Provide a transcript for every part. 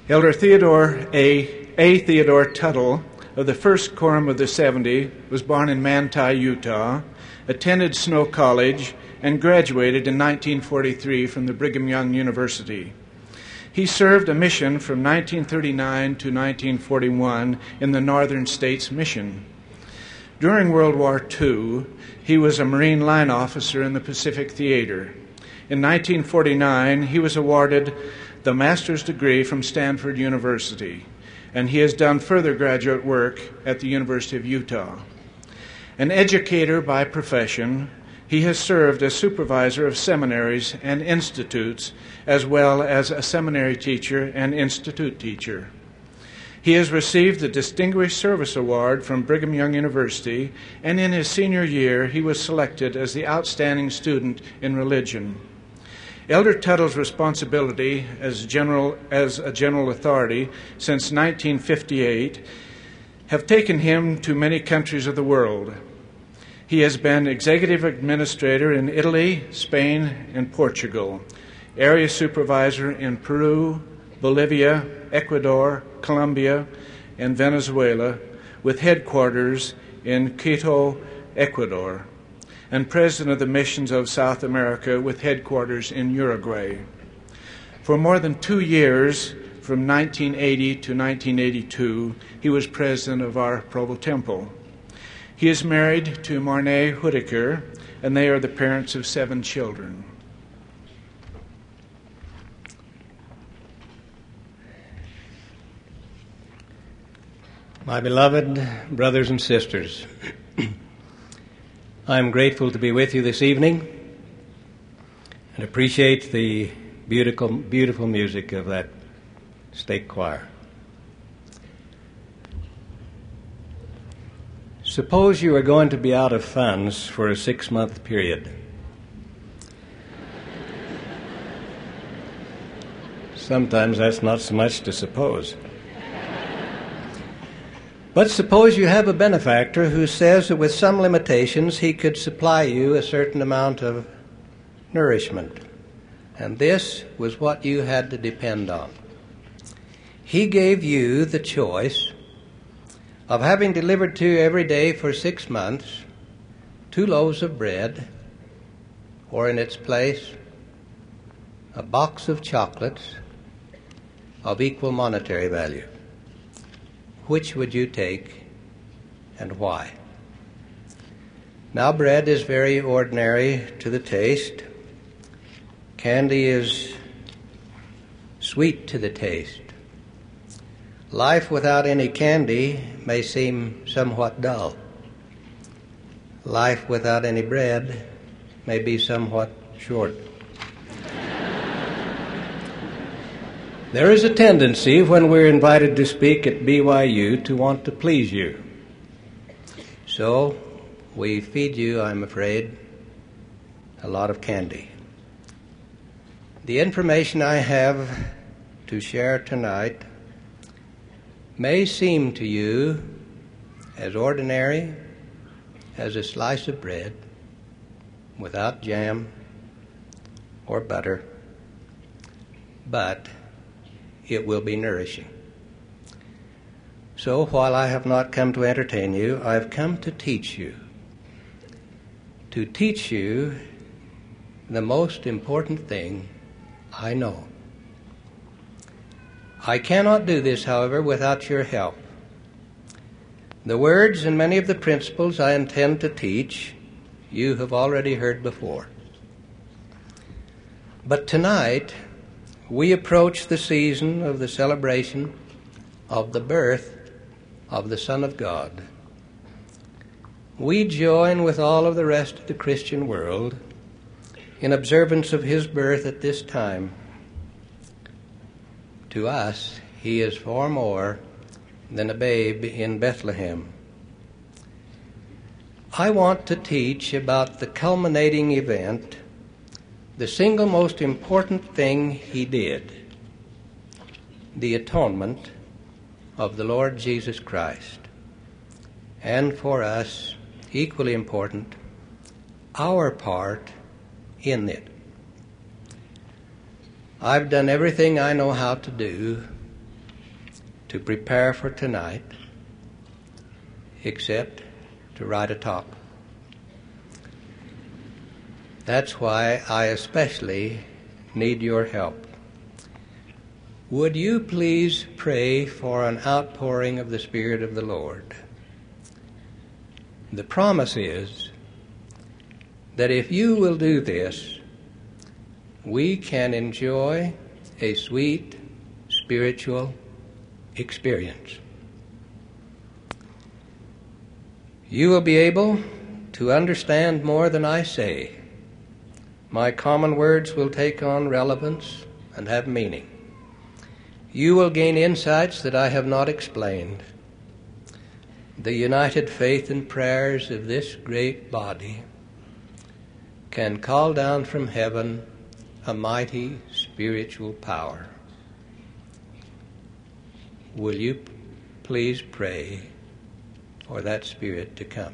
Elder Theodore A. Theodore Tuttle of the First Quorum of the 70 was born in Manti, Utah, attended Snow College, and graduated in 1943 from the Brigham Young University. He served a mission from 1939 to 1941 in the Northern States Mission. During World War II, he was a Marine line officer in the Pacific Theater. In 1949, he was awarded the master's degree from Stanford University, and he has done further graduate work at the University of Utah. An educator by profession, he has served as supervisor of seminaries and institutes, as well as a seminary teacher and institute teacher. He has received the Distinguished Service Award from Brigham Young University, and in his senior year, he was selected as the Outstanding Student in Religion. Elder Tuttle's responsibility as a general authority since 1958 have taken him to many countries of the world. He has been executive administrator in Italy, Spain, and Portugal, area supervisor in Peru, Bolivia, Ecuador, Colombia, and Venezuela, with headquarters in Quito, Ecuador, and president of the Missions of South America with headquarters in Uruguay. For more than 2 years, from 1980 to 1982, he was president of our Provo Temple. He is married to Marnay Whitaker, and they are the parents of 7 children. My beloved brothers and sisters, I am grateful to be with you this evening and appreciate the beautiful music of that stake choir. Suppose you are going to be out of funds for a 6-month period. Sometimes that's not so much to suppose. But suppose you have a benefactor who says that with some limitations he could supply you a certain amount of nourishment. And this was what you had to depend on. He gave you the choice of having delivered to you every day for 6 months 2 loaves of bread, or in its place, a box of chocolates of equal monetary value. Which would you take and why? Now, bread is very ordinary to the taste. Candy is sweet to the taste. Life without any candy may seem somewhat dull. Life without any bread may be somewhat short. There is a tendency when we're invited to speak at BYU to want to please you. So we feed you, I'm afraid, a lot of candy. The information I have to share tonight may seem to you as ordinary as a slice of bread without jam or butter, but it will be nourishing. So while I have not come to entertain you, I've come to teach you. To teach you the most important thing I know. I cannot do this, however, without your help. The words and many of the principles I intend to teach you have already heard before. But tonight, we approach the season of the celebration of the birth of the Son of God. We join with all of the rest of the Christian world in observance of his birth at this time. To us, he is far more than a babe in Bethlehem. I want to teach about the culminating event, the single most important thing he did, the atonement of the Lord Jesus Christ. And for us, equally important, our part in it. I've done everything I know how to do to prepare for tonight except to write a talk. That's why I especially need your help. Would you please pray for an outpouring of the Spirit of the Lord? The promise is that if you will do this, we can enjoy a sweet spiritual experience. You will be able to understand more than I say. My common words will take on relevance and have meaning. You will gain insights that I have not explained. The united faith and prayers of this great body can call down from heaven a mighty spiritual power. Will you please pray for that Spirit to come?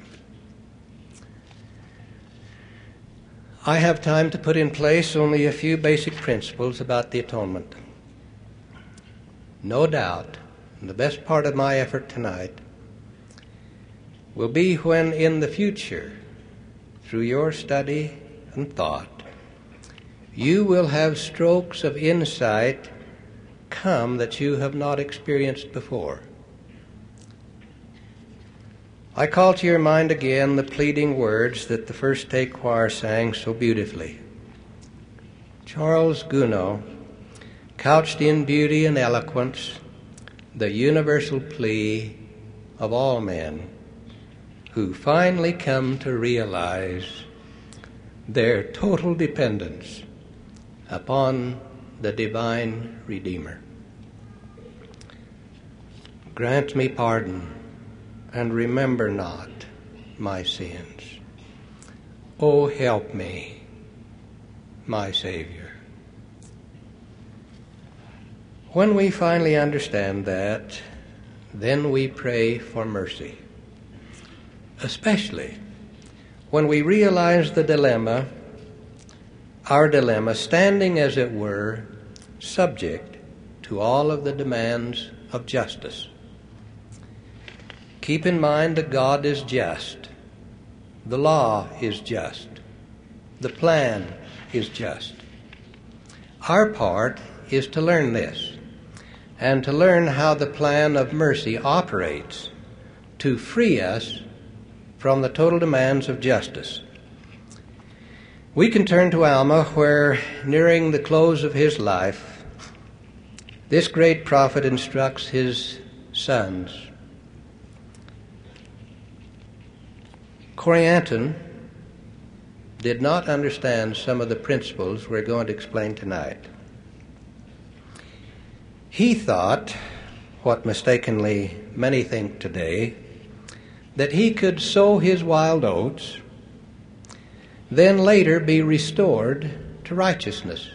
I have time to put in place only a few basic principles about the atonement. No doubt, the best part of my effort tonight will be when in the future, through your study and thought, you will have strokes of insight come that you have not experienced before. I call to your mind again the pleading words that the First Day Choir sang so beautifully. Charles Gounod couched in beauty and eloquence the universal plea of all men who finally come to realize their total dependence upon the divine Redeemer. Grant me pardon and remember not my sins. Oh, help me, my Savior. When we finally understand that, then we pray for mercy, especially when we realize the dilemma, our dilemma, standing as it were, subject to all of the demands of justice. Keep in mind that God is just. The law is just. The plan is just. Our part is to learn this and to learn how the plan of mercy operates to free us from the total demands of justice. We can turn to Alma, where, nearing the close of his life, this great prophet instructs his sons. Corianton did not understand some of the principles we're going to explain tonight. He thought, what mistakenly many think today, that he could sow his wild oats, then later be restored to righteousness.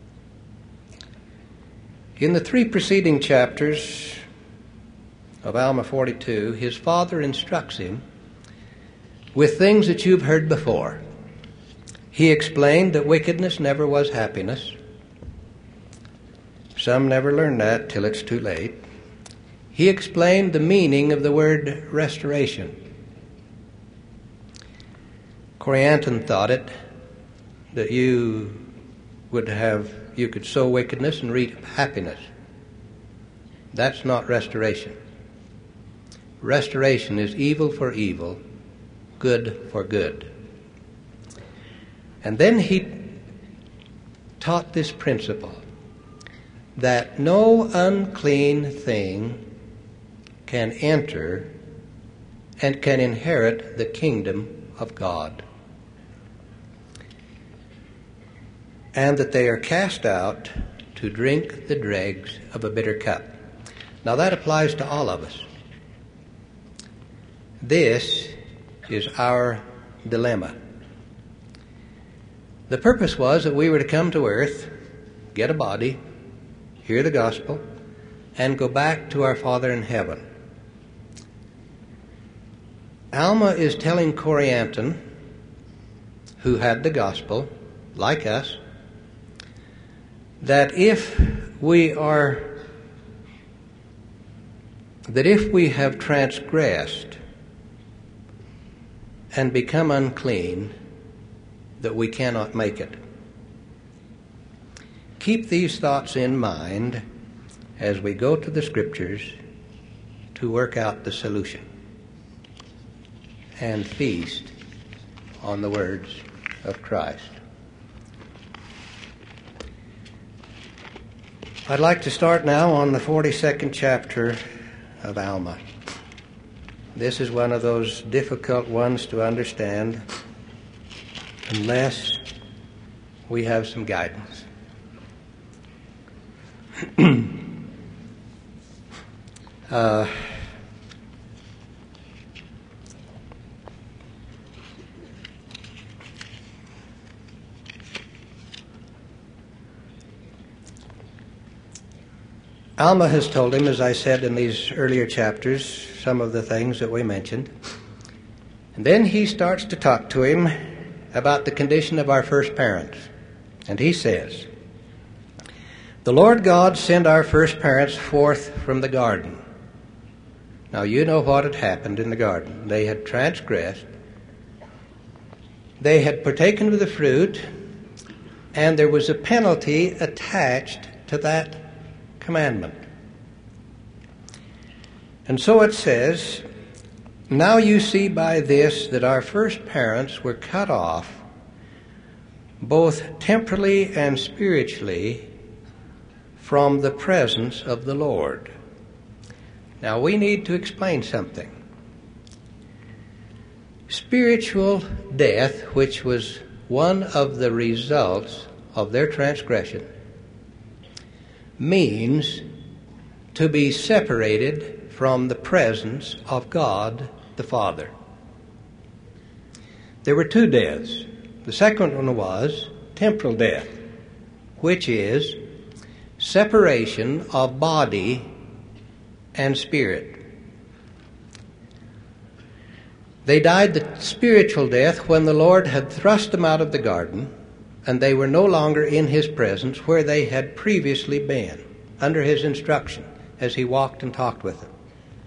In the 3 preceding chapters of Alma 42, his father instructs him with things that you've heard before. He explained that wickedness never was happiness. Some never learn that till it's too late. He explained the meaning of the word restoration. Corianton thought it that you could sow wickedness and reap happiness. That's not restoration. Restoration is evil for evil, good for good. And then he taught this principle, that no unclean thing can enter and can inherit the kingdom of God, and that they are cast out to drink the dregs of a bitter cup. Now that applies to all of us. This is our dilemma. The purpose was that we were to come to earth, get a body, hear the gospel, and go back to our Father in heaven. Alma is telling Corianton, who had the gospel, like us, that if we are that if we have transgressed and become unclean, that we cannot make it. Keep these thoughts in mind as we go to the Scriptures to work out the solution and feast on the words of Christ. I'd like to start now on the 42nd chapter of Alma. This is one of those difficult ones to understand unless we have some guidance. Alma has told him, as I said in these earlier chapters, some of the things that we mentioned. And then he starts to talk to him about the condition of our first parents. And he says, "The Lord God sent our first parents forth from the garden." Now you know what had happened in the garden. They had transgressed. They had partaken of the fruit, and there was a penalty attached to that commandment. And so it says, "Now you see by this that our first parents were cut off, both temporally and spiritually, from the presence of the Lord." Now we need to explain something. Spiritual death, which was one of the results of their transgression, means to be separated from the presence of God the Father. There were two deaths. The second one was temporal death, which is separation of body and spirit. They died the spiritual death when the Lord had thrust them out of the garden, and they were no longer in His presence where they had previously been, under His instruction as He walked and talked with them.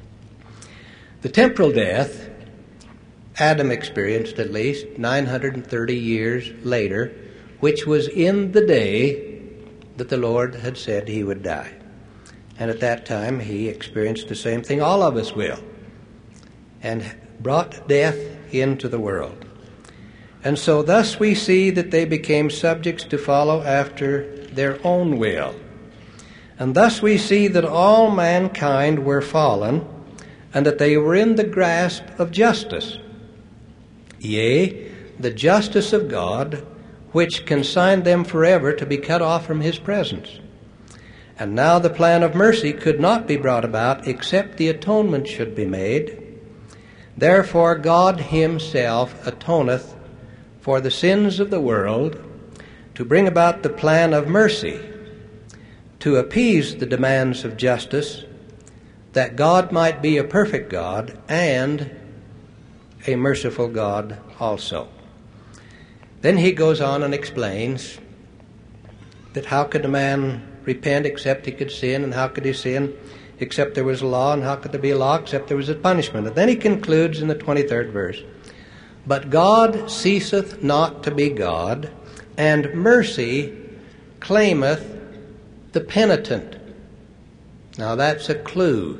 The temporal death Adam experienced at least 930 years later, which was in the day that the Lord had said He would die. And at that time He experienced the same thing all of us will, and brought death into the world. And so thus we see that they became subjects to follow after their own will. And thus we see that all mankind were fallen, and that they were in the grasp of justice. Yea, the justice of God, which consigned them forever to be cut off from His presence. And now the plan of mercy could not be brought about except the atonement should be made. Therefore God Himself atoneth for the sins of the world, to bring about the plan of mercy, to appease the demands of justice, that God might be a perfect God and a merciful God also. Then he goes on and explains that how could a man repent except he could sin, and how could he sin except there was a law, and how could there be a law except there was a punishment. And then he concludes in the 23rd verse, "But God ceaseth not to be God, and mercy claimeth the penitent." Now that's a clue.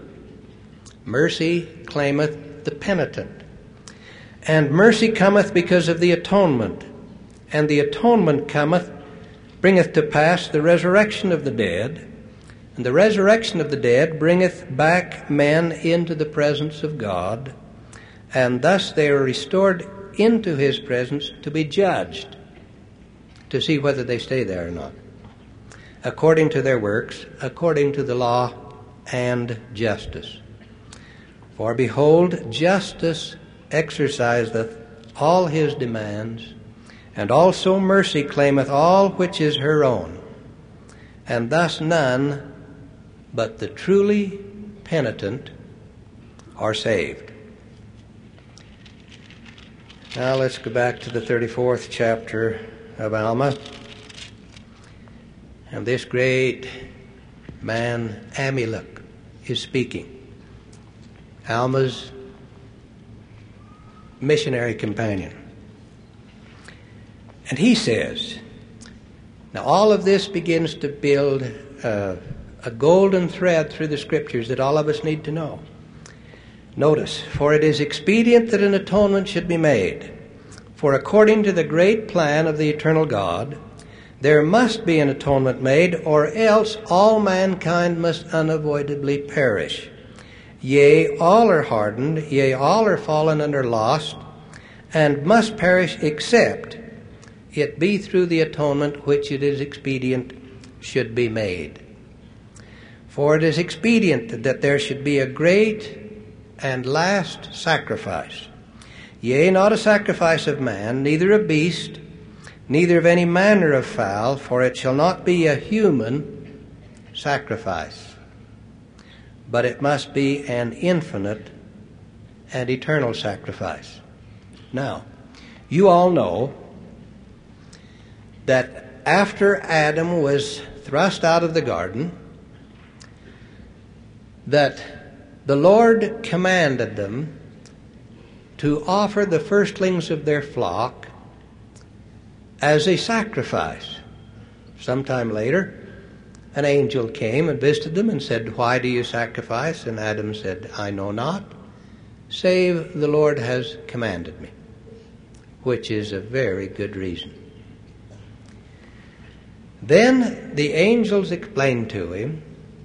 Mercy claimeth the penitent. "And mercy cometh because of the atonement, and the atonement bringeth to pass the resurrection of the dead, and the resurrection of the dead bringeth back men into the presence of God, and thus they are restored into His presence to be judged, to see whether they stay there or not, according to their works, according to the law and justice. For behold, justice exerciseth all His demands, and also mercy claimeth all which is her own, and thus none but the truly penitent are saved." Now let's go back to the 34th chapter of Alma. And this great man, Amulek, is speaking. Alma's missionary companion. And he says, now all of this begins to build a golden thread through the Scriptures that all of us need to know. Notice, for it is expedient that an atonement should be made. For according to the great plan of the eternal God, there must be an atonement made, or else all mankind must unavoidably perish. Yea, all are hardened, yea, all are fallen and are lost, and must perish except it be through the atonement which it is expedient should be made. For it is expedient that there should be a great and last sacrifice. Yea, not a sacrifice of man, neither of beast, neither of any manner of fowl, for it shall not be a human sacrifice, but it must be an infinite and eternal sacrifice. Now, you all know that after Adam was thrust out of the garden, that the Lord commanded them to offer the firstlings of their flock as a sacrifice. Sometime later, an angel came and visited them and said, "Why do you sacrifice?" And Adam said, "I know not, save the Lord has commanded me," which is a very good reason. Then the angels explained to him,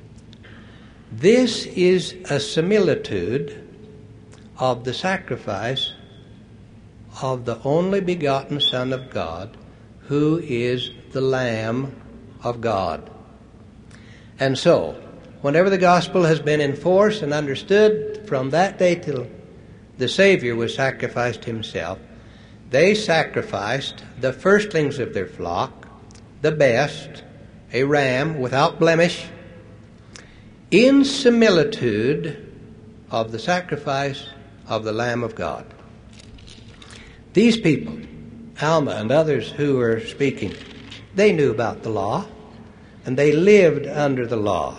this is a similitude of the sacrifice of the only begotten Son of God, who is the Lamb of God. And so, whenever the gospel has been enforced and understood from that day till the Savior was sacrificed himself, they sacrificed the firstlings of their flock, the best, a ram without blemish, in similitude of the sacrifice of the Lamb of God. These people, Alma and others who were speaking, they knew about the law, and they lived under the law.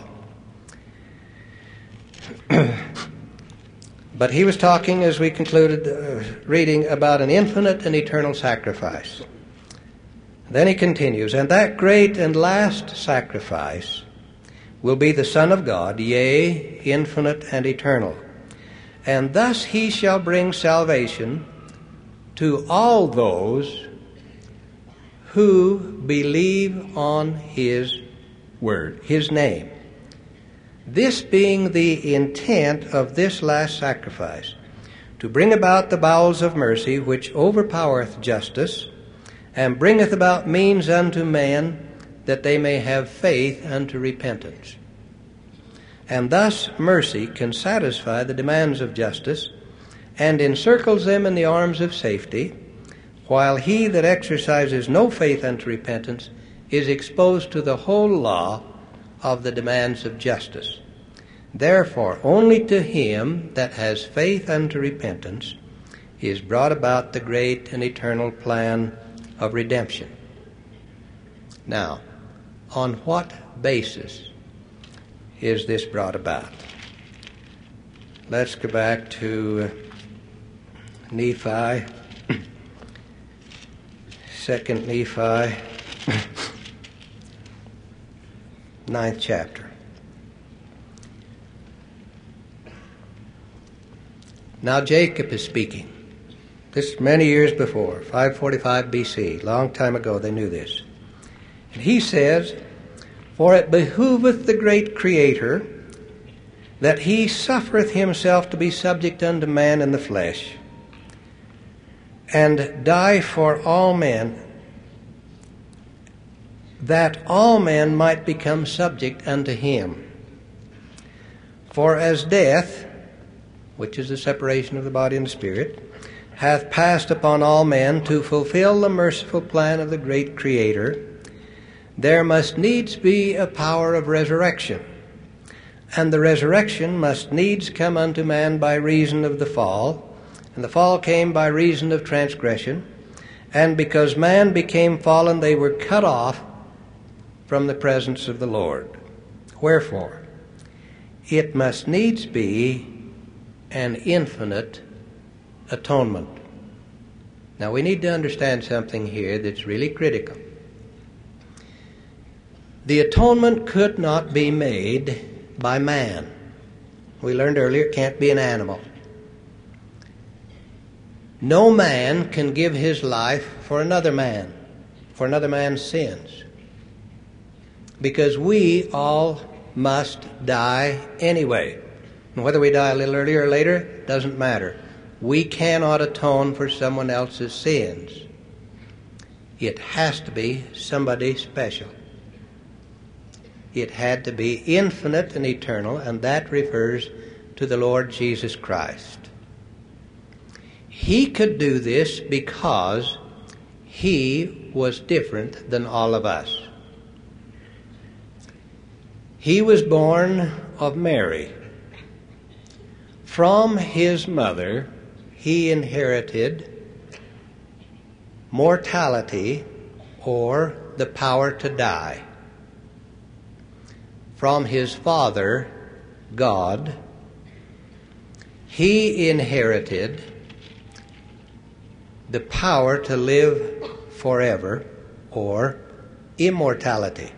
But he was talking, as we concluded reading, about an infinite and eternal sacrifice. Then he continues, and that great and last sacrifice will be the Son of God, yea, infinite and eternal. And thus he shall bring salvation to all those who believe on his word, his name. This being the intent of this last sacrifice, to bring about the bowels of mercy which overpowereth justice, and bringeth about means unto men that they may have faith unto repentance. And thus mercy can satisfy the demands of justice, and encircles them in the arms of safety, while he that exercises no faith unto repentance is exposed to the whole law of the demands of justice. Therefore, only to him that has faith unto repentance is brought about the great and eternal plan of redemption. Now, on what basis is this brought about? Let's go back to Nephi, 2 Nephi, 9th chapter. Now Jacob is speaking. This is many years before, 545 BC, long time ago they knew this. And he says, for it behooveth the great Creator that he suffereth himself to be subject unto man in the flesh, and die for all men, that all men might become subject unto him. For as death, which is the separation of the body and the spirit, hath passed upon all men to fulfill the merciful plan of the great Creator, there must needs be a power of resurrection. And the resurrection must needs come unto man by reason of the fall, and the fall came by reason of transgression, and because man became fallen, they were cut off from the presence of the Lord. Wherefore, it must needs be and infinite atonement. Now we need to understand something here that's really critical. The atonement could not be made by man. We learned earlier it can't be an animal. No man can give his life for another man's sins. Because we all must die anyway. And whether we die a little earlier or later, doesn't matter. We cannot atone for someone else's sins. It has to be somebody special. It had to be infinite and eternal, and that refers to the Lord Jesus Christ. He could do this because he was different than all of us. He was born of Mary. From his mother, he inherited mortality, or the power to die. From his father, God, he inherited the power to live forever, or immortality.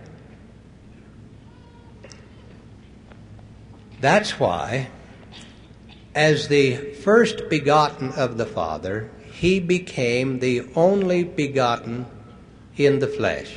That's why, as the first begotten of the Father, he became the only begotten in the flesh,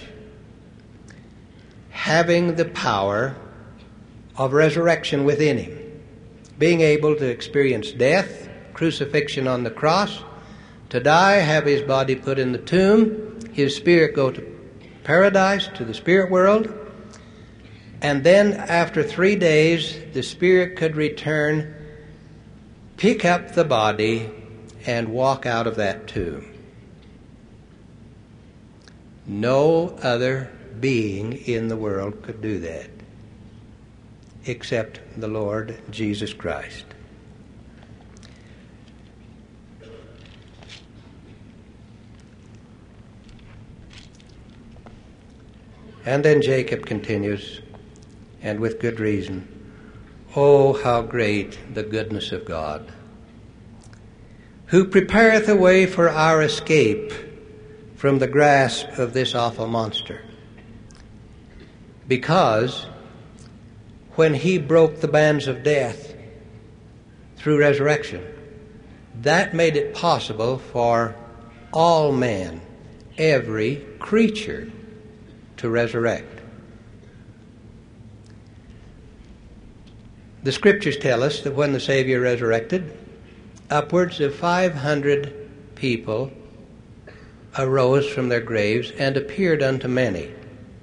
having the power of resurrection within him, being able to experience death, crucifixion on the cross, to die, have his body put in the tomb, his spirit go to paradise, to the spirit world, and then after 3 days the spirit could return, pick up the body, and walk out of that tomb. No other being in the world could do that except the Lord Jesus Christ. And then Jacob continues, and with good reason, "Oh, how great the goodness of God, who prepareth a way for our escape from the grasp of this awful monster." Because when he broke the bands of death through resurrection, that made it possible for all men, every creature, to resurrect. The Scriptures tell us that when the Savior resurrected, upwards of 500 people arose from their graves and appeared unto many.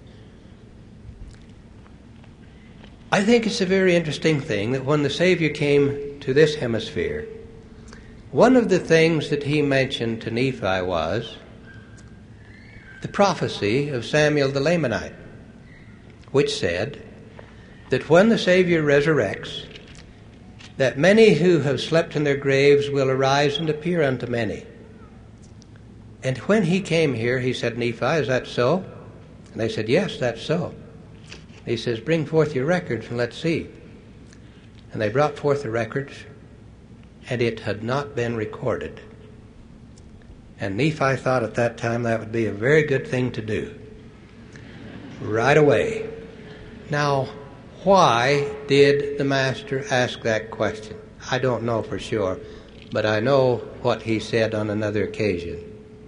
I think it's a very interesting thing that when the Savior came to this hemisphere, one of the things that he mentioned to Nephi was the prophecy of Samuel the Lamanite, which said that when the Savior resurrects, that many who have slept in their graves will arise and appear unto many. And when he came here, he said, "Nephi, is that so?" And they said, "Yes, that's so." He says, "Bring forth your records and let's see." And they brought forth the records, and it had not been recorded. And Nephi thought at that time that would be a very good thing to do. Right away. Now, why did the Master ask that question? I don't know for sure, but I know what he said on another occasion.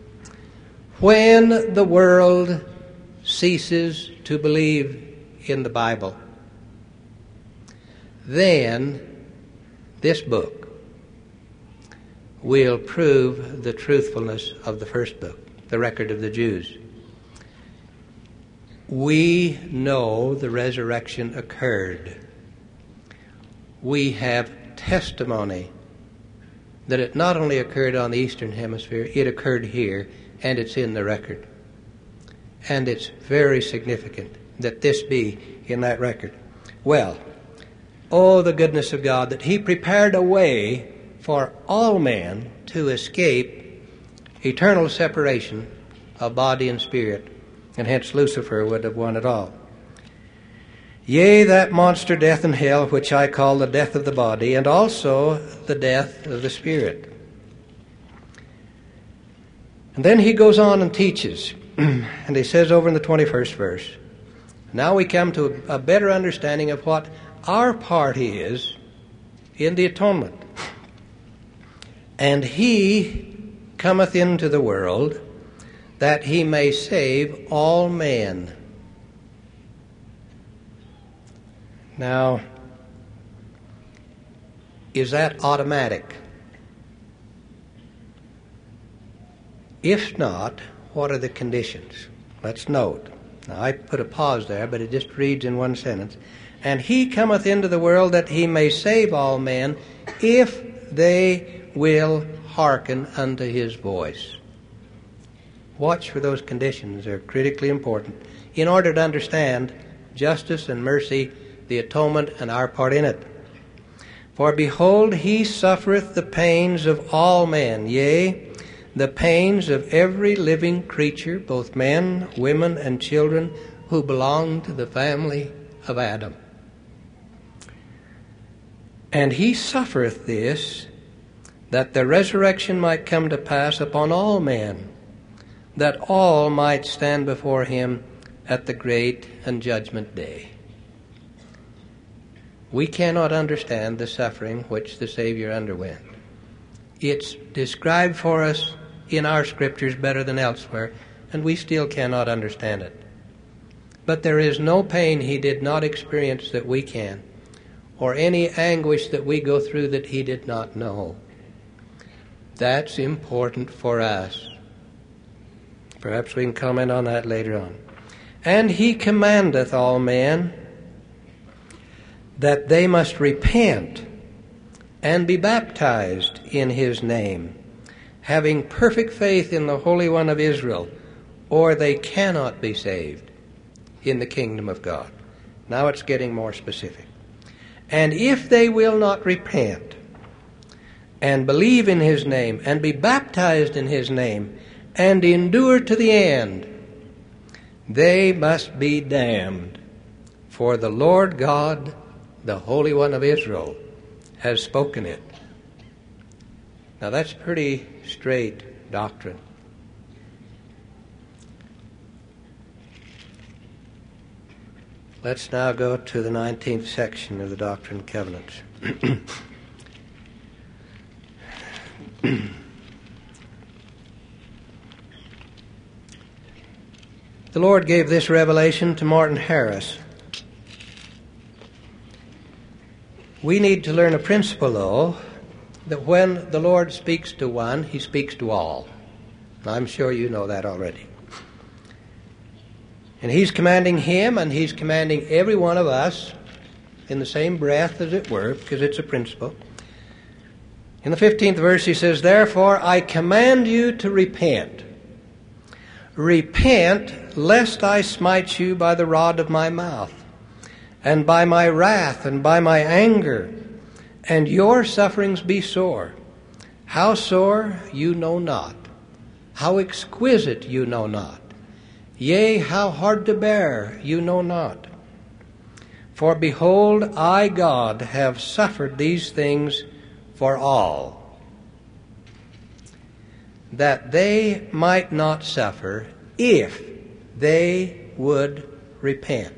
When the world ceases to believe in the Bible, then this book will prove the truthfulness of the first book, the record of the Jews. We know the resurrection occurred. We have testimony that it not only occurred on the Eastern Hemisphere, it occurred here, and it's in the record. And it's very significant that this be in that record. Well, oh, the goodness of God, that he prepared a way for all men to escape eternal separation of body and spirit, and hence Lucifer would have won it all. Yea, that monster death and hell, which I call the death of the body, and also the death of the spirit. And then he goes on and teaches, and he says over in the 21st verse, now we come to a better understanding of what our part is in the atonement. And he cometh into the world that he may save all men. Now, is that automatic? If not, what are the conditions? Let's note. Now, I put a pause there, but it just reads in one sentence. And he cometh into the world that he may save all men, if they will hearken unto his voice. Watch for those conditions. They're critically important in order to understand justice and mercy, the atonement, and our part in it. For behold, he suffereth the pains of all men, yea, the pains of every living creature, both men, women, and children, who belong to the family of Adam. And he suffereth this, that the resurrection might come to pass upon all men, that all might stand before him at the great and judgment day. We cannot understand the suffering which the Savior underwent. It's described for us in our scriptures better than elsewhere, and we still cannot understand it. But there is no pain he did not experience that we can, or any anguish that we go through that he did not know. That's important for us. Perhaps we can comment on that later on. And he commandeth all men that they must repent and be baptized in his name, having perfect faith in the Holy One of Israel, or they cannot be saved in the kingdom of God. Now it's getting more specific. And if they will not repent and believe in his name and be baptized in his name and endure to the end, they must be damned. For the Lord God, the Holy One of Israel, has spoken it. Now that's pretty straight doctrine. Let's now go to the 19th section of the Doctrine and Covenants. The Lord gave this revelation to Martin Harris. We need to learn a principle, though, that when the Lord speaks to one, he speaks to all. I'm sure you know that already. And he's commanding him, and he's commanding every one of us in the same breath, as it were, because it's a principle. In the 15th verse he says, therefore I command you to repent. Repent, lest I smite you by the rod of my mouth, and by my wrath, and by my anger, and your sufferings be sore. How sore, you know not. How exquisite, you know not. Yea, how hard to bear, you know not. For behold, I, God, have suffered these things for all, that they might not suffer if they would repent.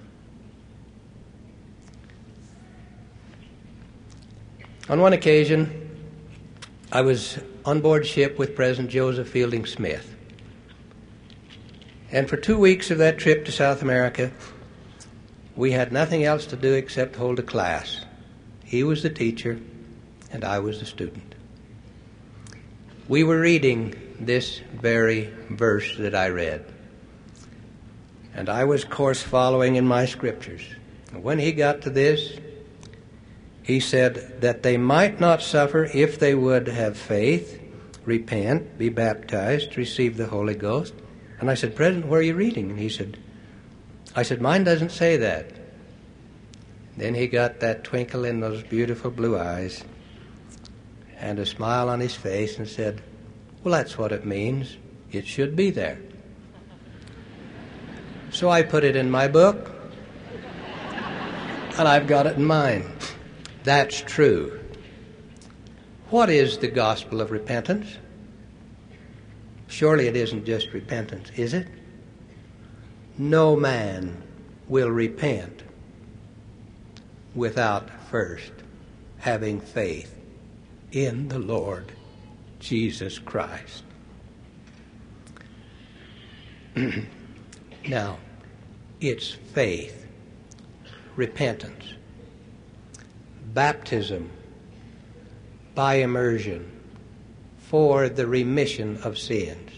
On one occasion, I was on board ship with President Joseph Fielding Smith. And for 2 weeks of that trip to South America, we had nothing else to do except hold a class. He was the teacher, and I was the student. We were reading this very verse that I read. And I was, of course, following in my scriptures. And when he got to this, he said that they might not suffer if they would have faith, repent, be baptized, receive the Holy Ghost. And I said, President, where are you reading? And I said, mine doesn't say that. Then he got that twinkle in those beautiful blue eyes and a smile on his face and said, well, that's what it means. It should be there. So I put it in my book, and I've got it in mind. That's true. What is the gospel of repentance? Surely it isn't just repentance, is it? No man will repent without first having faith in the Lord Jesus Christ. Now, it's faith, repentance, baptism by immersion for the remission of sins.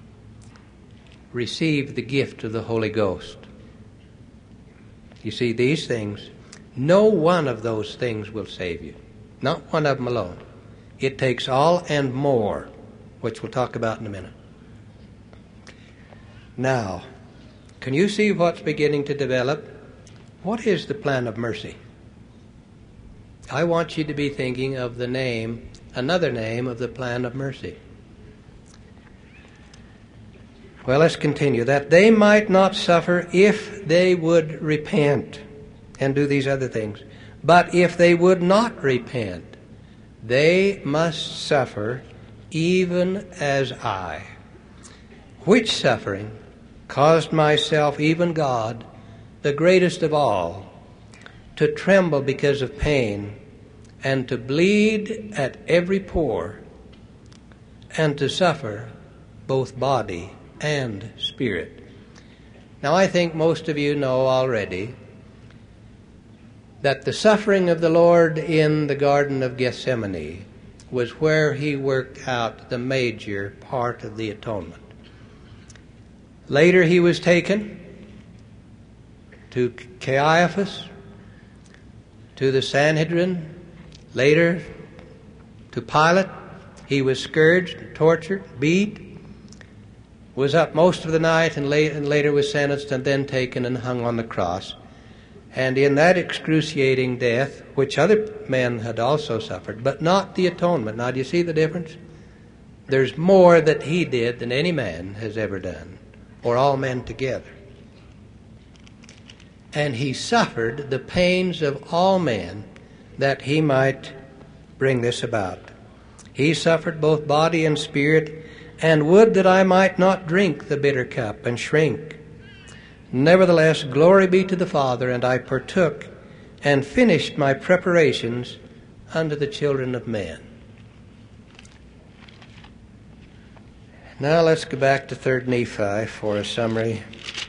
Receive the gift of the Holy Ghost. You see, these things, no one of those things will save you. Not one of them alone. It takes all and more, which we'll talk about in a minute. Now, can you see what's beginning to develop? What is the plan of mercy? I want you to be thinking of the name, another name of the plan of mercy. Well, let's continue. That they might not suffer if they would repent and do these other things. But if they would not repent, they must suffer even as I. Which suffering caused myself, even God, the greatest of all, to tremble because of pain, and to bleed at every pore, and to suffer both body and spirit. Now, I think most of you know already that the suffering of the Lord in the Garden of Gethsemane was where he worked out the major part of the atonement. Later he was taken to Caiaphas, to the Sanhedrin, later to Pilate. He was scourged, tortured, beat, was up most of the night, and later was sentenced and then taken and hung on the cross. And in that excruciating death, which other men had also suffered, but not the atonement. Now, do you see the difference? There's more that he did than any man has ever done, or all men together. And he suffered the pains of all men that he might bring this about. He suffered both body and spirit, and would that I might not drink the bitter cup and shrink. Nevertheless, glory be to the Father, and I partook and finished my preparations unto the children of men. Now let's go back to 3 Nephi for a summary.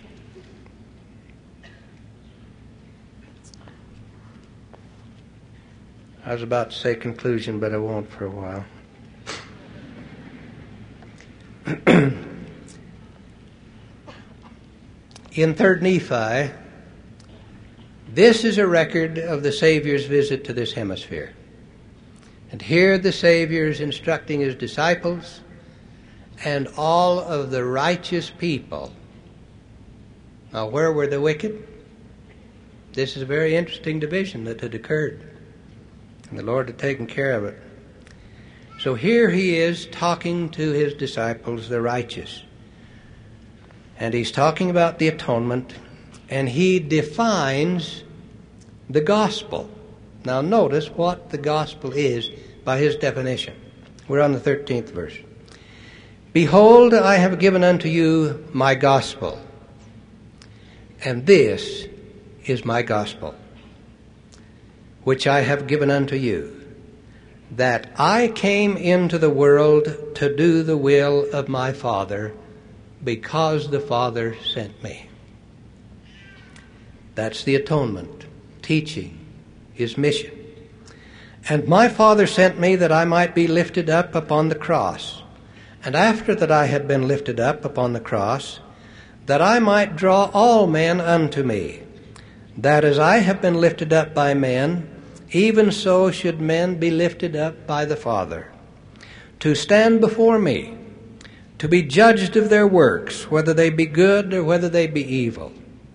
I was about to say conclusion, but I won't for a while. In 3 Nephi, this is a record of the Savior's visit to this hemisphere. And here the Savior is instructing his disciples and all of the righteous people. Now, where were the wicked? This is a very interesting division that had occurred. And the Lord had taken care of it. So here he is talking to his disciples, the righteous. And he's talking about the atonement, and he defines the gospel. Now notice what the gospel is by his definition. We're on the 13th verse. Behold, I have given unto you my gospel, and this is my gospel, which I have given unto you, that I came into the world to do the will of my Father, because the Father sent me. That's the atonement, teaching, his mission. And my Father sent me that I might be lifted up upon the cross. And after that I had been lifted up upon the cross, that I might draw all men unto me, that as I have been lifted up by men, even so should men be lifted up by the Father, to stand before me, to be judged of their works, whether they be good or whether they be evil.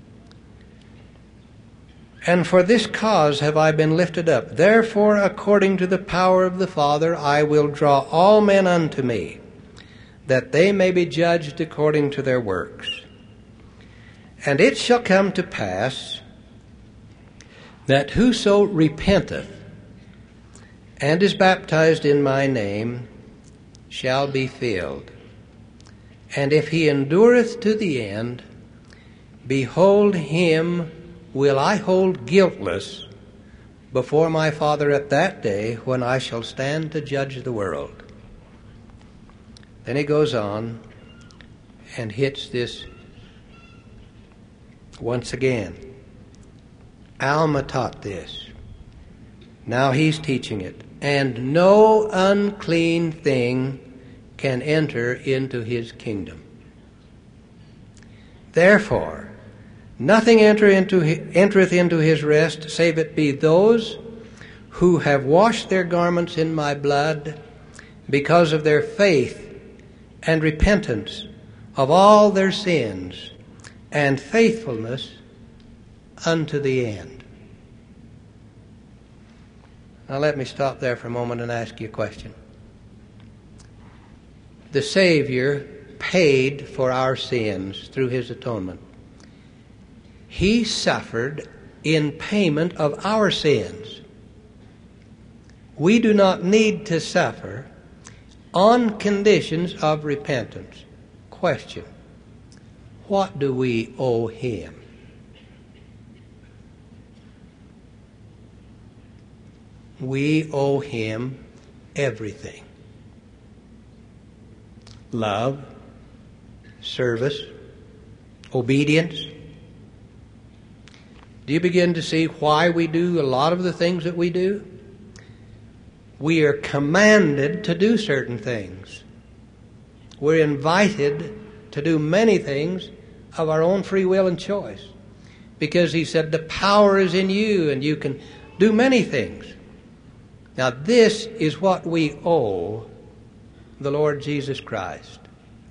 And for this cause have I been lifted up. Therefore, according to the power of the Father, I will draw all men unto me, that they may be judged according to their works. And it shall come to pass that whoso repenteth and is baptized in my name shall be filled. And if he endureth to the end, behold, him will I hold guiltless before my Father at that day, when I shall stand to judge the world. Then he goes on and hits this once again. Alma taught this. Now he's teaching it. And no unclean thing can enter into his kingdom. Therefore, nothing entereth into his rest, save it be those who have washed their garments in my blood, because of their faith and repentance of all their sins, and faithfulness unto the end. Now let me stop there for a moment and ask you a question. The Savior paid for our sins through his atonement. He suffered in payment of our sins. We do not need to suffer on conditions of repentance. Question: what do we owe him? We owe him everything. Love, service, obedience. Do you begin to see why we do a lot of the things that we do? We are commanded to do certain things. We're invited to do many things of our own free will and choice, because he said the power is in you and you can do many things. Now this is what we owe the Lord Jesus Christ.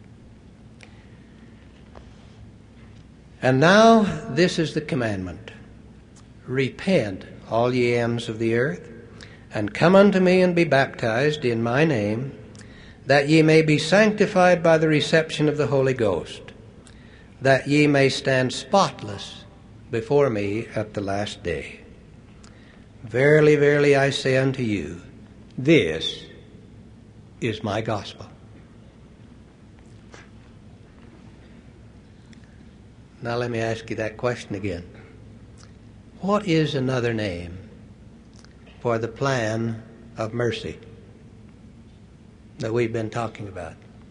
And now this is the commandment: repent, all ye ends of the earth, and come unto me and be baptized in my name, that ye may be sanctified by the reception of the Holy Ghost, that ye may stand spotless before me at the last day. Verily, verily, I say unto you, this is my gospel. Now let me ask you that question again. What is another name for the plan of mercy that we've been talking about?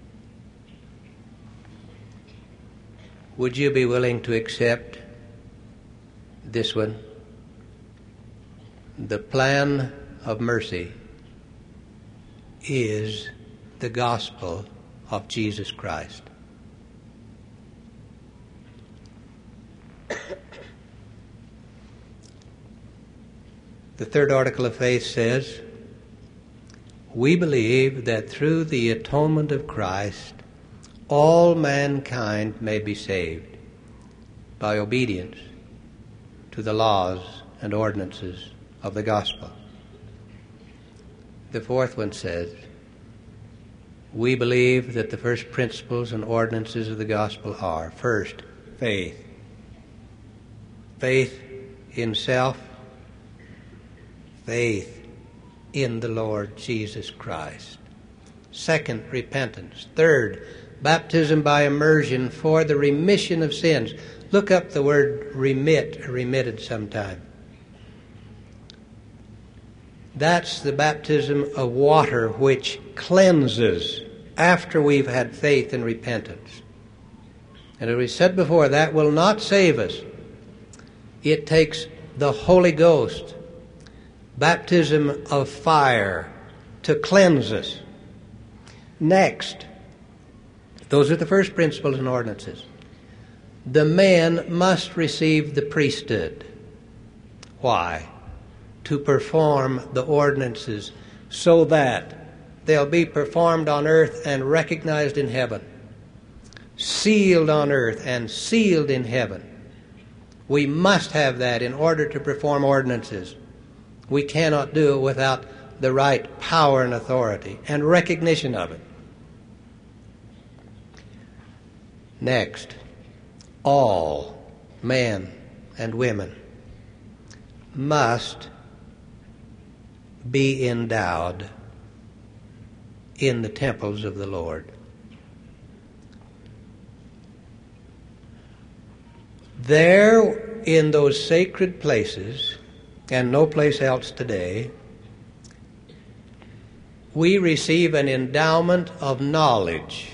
Would you be willing to accept this one? The plan of mercy is the gospel of Jesus Christ. The third article of faith says, we believe that through the atonement of Christ, all mankind may be saved by obedience to the laws and ordinances of the gospel. The fourth one says, we believe that the first principles and ordinances of the gospel are, first, faith. Faith in self, faith in the Lord Jesus Christ. Second, repentance. Third, baptism by immersion for the remission of sins. Look up the word remit, remitted sometime. That's the baptism of water which cleanses after we've had faith and repentance. And as we said before, that will not save us. It takes the Holy Ghost, baptism of fire, to cleanse us. Next, those are the first principles and ordinances. The men must receive the priesthood. Why? To perform the ordinances so that they'll be performed on earth and recognized in heaven. Sealed on earth and sealed in heaven. We must have that in order to perform ordinances. We cannot do it without the right power and authority and recognition of it. Next, all men and women must be endowed in the temples of the Lord. There, in those sacred places, and no place else today, we receive an endowment of knowledge,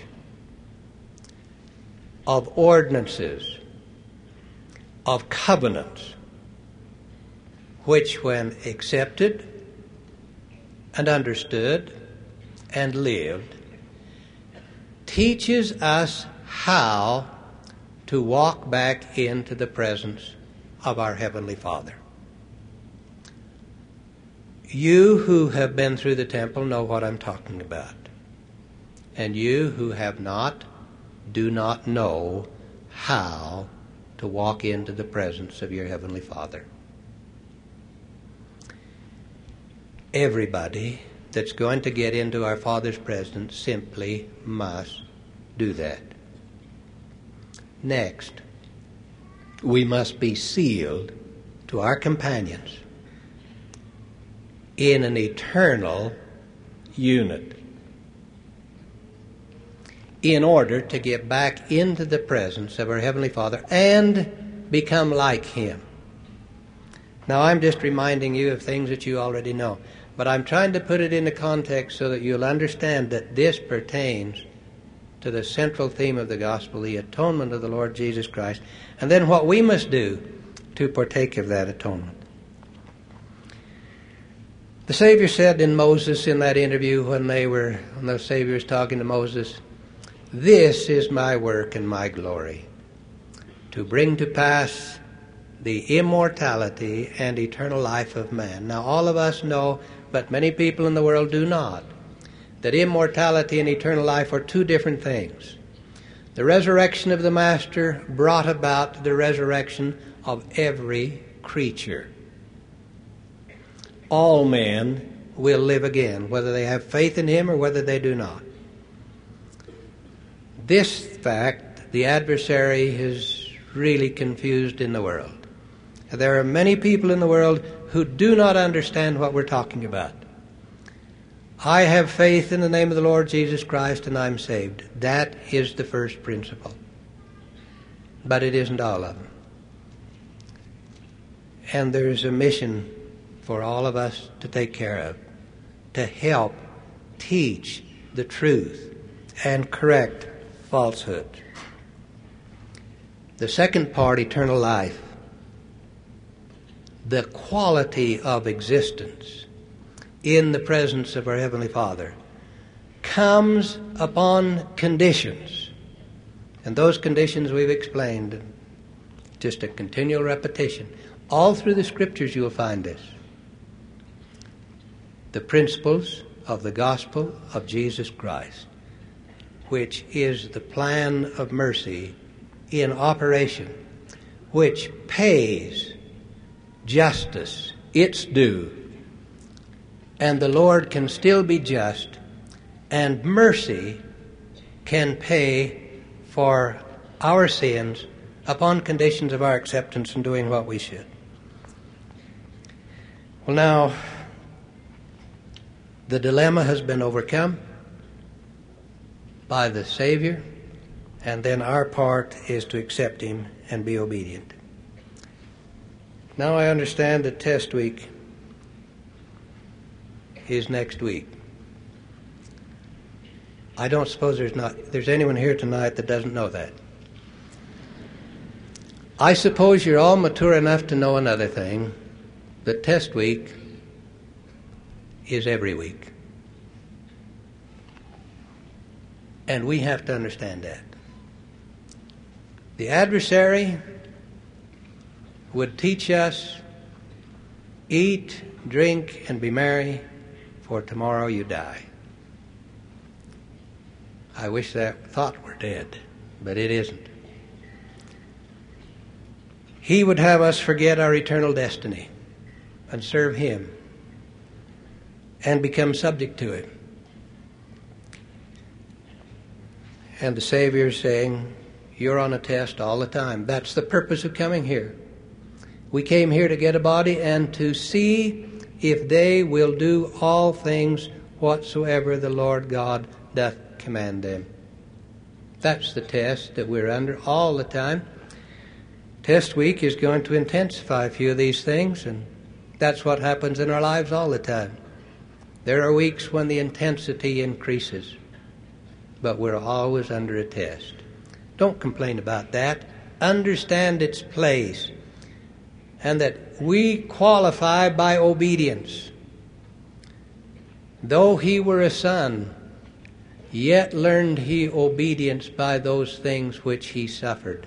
of ordinances, of covenants, which, when accepted and understood and lived, teaches us how to walk back into the presence of our Heavenly Father. You who have been through the temple know what I'm talking about. And you who have not, do not know how to walk into the presence of your Heavenly Father. Everybody that's going to get into our Father's presence simply must do that. Next, we must be sealed to our companions in an eternal unit in order to get back into the presence of our Heavenly Father and become like Him. Now, I'm just reminding you of things that you already know, but I'm trying to put it into context so that you'll understand that this pertains to the central theme of the gospel, the atonement of the Lord Jesus Christ, and then what we must do to partake of that atonement. The Savior said in Moses, in that interview when the Savior was talking to Moses, "This is my work and my glory, to bring to pass the immortality and eternal life of man." Now, all of us know, but many people in the world do not, that immortality and eternal life are two different things. The resurrection of the Master brought about the resurrection of every creature. All men will live again, whether they have faith in Him or whether they do not. This fact the adversary has really confused in the world. There are many people in the world who do not understand what we're talking about. I have faith in the name of the Lord Jesus Christ and I'm saved. That is the first principle. But it isn't all of them. And there's a mission for all of us to take care of, to help teach the truth and correct falsehood. The second part, eternal life, the quality of existence in the presence of our Heavenly Father, comes upon conditions. And those conditions we've explained, just a continual repetition. All through the Scriptures you'll find this. The principles of the gospel of Jesus Christ, which is the plan of mercy in operation, which pays justice its due, and the Lord can still be just, and mercy can pay for our sins upon conditions of our acceptance and doing what we should. Well, now, the dilemma has been overcome by the Savior, and then our part is to accept Him and be obedient. Now I understand that test week is next week. I don't suppose there's anyone here tonight that doesn't know that. I suppose you're all mature enough to know another thing, that test week is every week. And we have to understand that. The adversary would teach us, eat, drink, and be merry, for tomorrow you die. I wish that thought were dead, but it isn't. He would have us forget our eternal destiny and serve Him and become subject to Him. And the Savior is saying, you're on a test all the time. That's the purpose of coming here. We came here to get a body and to see if they will do all things whatsoever the Lord God doth command them. That's the test that we're under all the time. Test week is going to intensify a few of these things, and that's what happens in our lives all the time. There are weeks when the intensity increases, but we're always under a test. Don't complain about that. Understand its place, and that we qualify by obedience. Though he were a son, yet learned he obedience by those things which he suffered.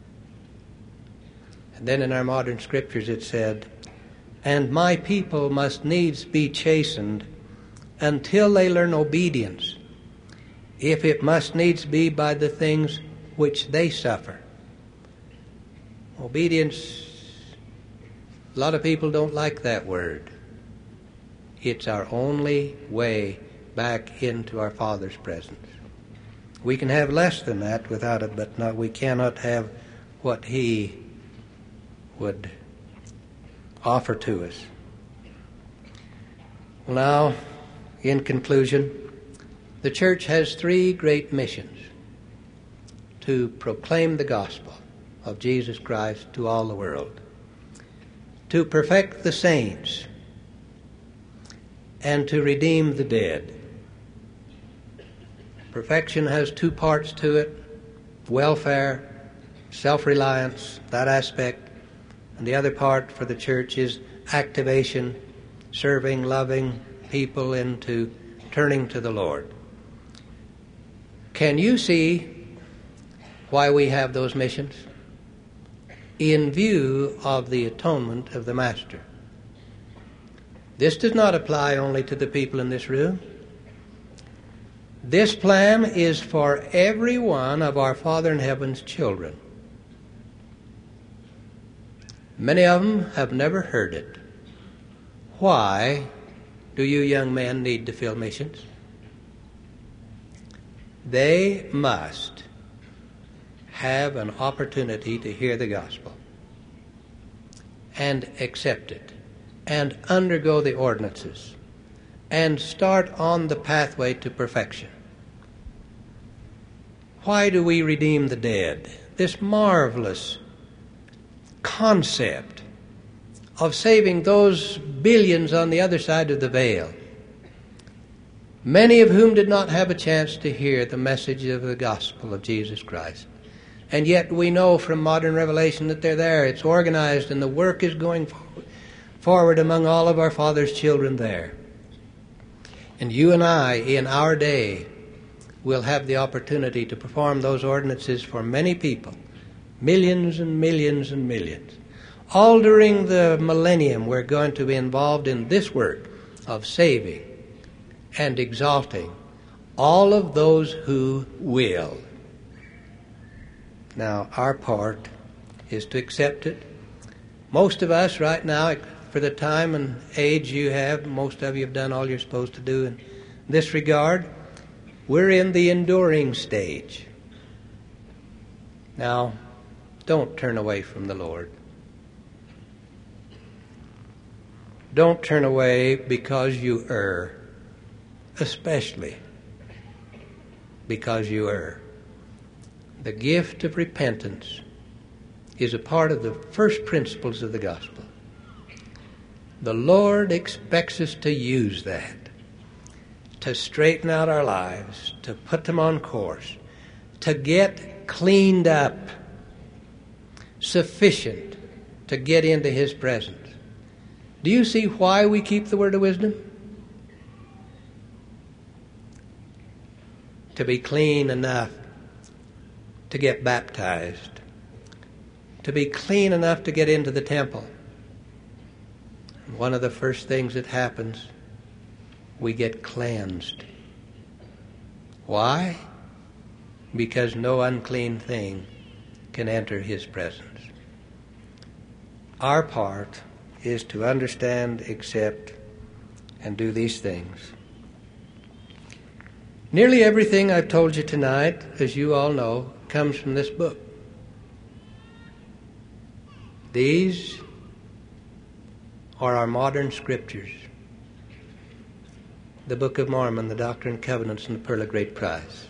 And then in our modern scriptures it said, and my people must needs be chastened until they learn obedience, if it must needs be by the things which they suffer. Obedience, a lot of people don't like that word. It's our only way back into our Father's presence. We can have less than that without it, but we cannot have what he would offer to us. Now, in conclusion, the church has three great missions: to proclaim the gospel of Jesus Christ to all the world, to perfect the saints, and to redeem the dead. Perfection has two parts to it: welfare, self-reliance, that aspect. And the other part for the church is activation, serving, loving people into turning to the Lord. Can you see why we have those missions? In view of the atonement of the Master. This does not apply only to the people in this room. This plan is for every one of our Father in Heaven's children. Many of them have never heard it. Why do you young men need to fill missions? They must have an opportunity to hear the gospel and accept it and undergo the ordinances and start on the pathway to perfection. Why do we redeem the dead? This marvelous concept of saving those billions on the other side of the veil, many of whom did not have a chance to hear the message of the gospel of Jesus Christ. And yet we know from modern revelation that they're there. It's organized and the work is going forward among all of our Father's children there. And you and I, in our day, will have the opportunity to perform those ordinances for many people. Millions and millions and millions. All during the millennium, we're going to be involved in this work of saving and exalting all of those who will. Now, our part is to accept it. Most of us right now, for the time and age you have, most of you have done all you're supposed to do in this regard. We're in the enduring stage. Now, don't turn away from the Lord. Don't turn away because you err, especially because you err. The gift of repentance is a part of the first principles of the gospel. The Lord expects us to use that, to straighten out our lives, to put them on course, to get cleaned up, sufficient to get into His presence. Do you see why we keep the word of wisdom? To be clean enough to get baptized, to be clean enough to get into the temple. And one of the first things that happens, we get cleansed. Why? Because no unclean thing can enter His presence. Our part is to understand, accept, and do these things. Nearly everything I've told you tonight, as you all know, comes from this book. These or our modern scriptures, the Book of Mormon, the Doctrine and Covenants, and the Pearl of Great Price.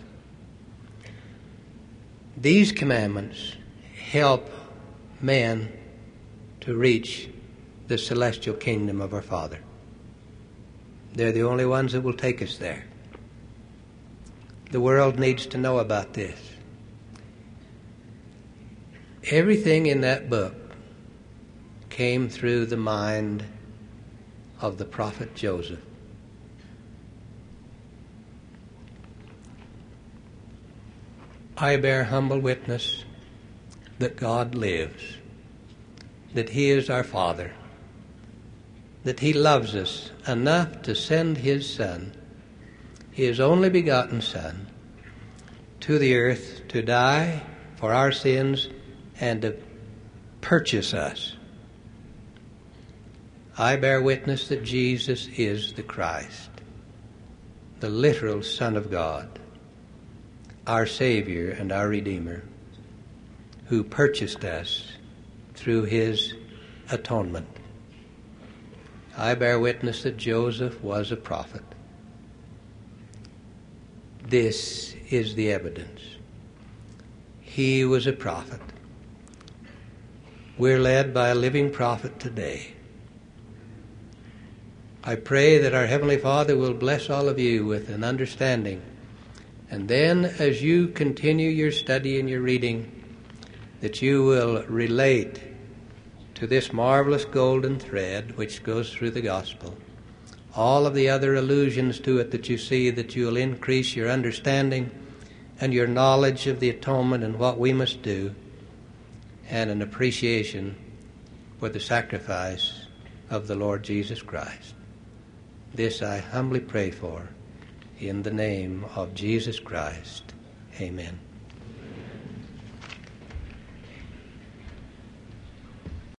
These commandments help man to reach the celestial kingdom of our Father. They're the only ones that will take us there. The world needs to know about this. Everything in that book came through the mind of the prophet Joseph. I bear humble witness that God lives, that He is our Father, that He loves us enough to send His Son, His only begotten Son, to the earth to die for our sins and to purchase us. I bear witness that Jesus is the Christ, the literal Son of God, our Savior and our Redeemer, who purchased us through His atonement. I bear witness that Joseph was a prophet. This is the evidence. He was a prophet. We're led by a living prophet today. I pray that our Heavenly Father will bless all of you with an understanding. And then as you continue your study and your reading, that you will relate to this marvelous golden thread which goes through the gospel, all of the other allusions to it that you see, that you will increase your understanding and your knowledge of the atonement and what we must do, and an appreciation for the sacrifice of the Lord Jesus Christ. This I humbly pray for in the name of Jesus Christ. Amen.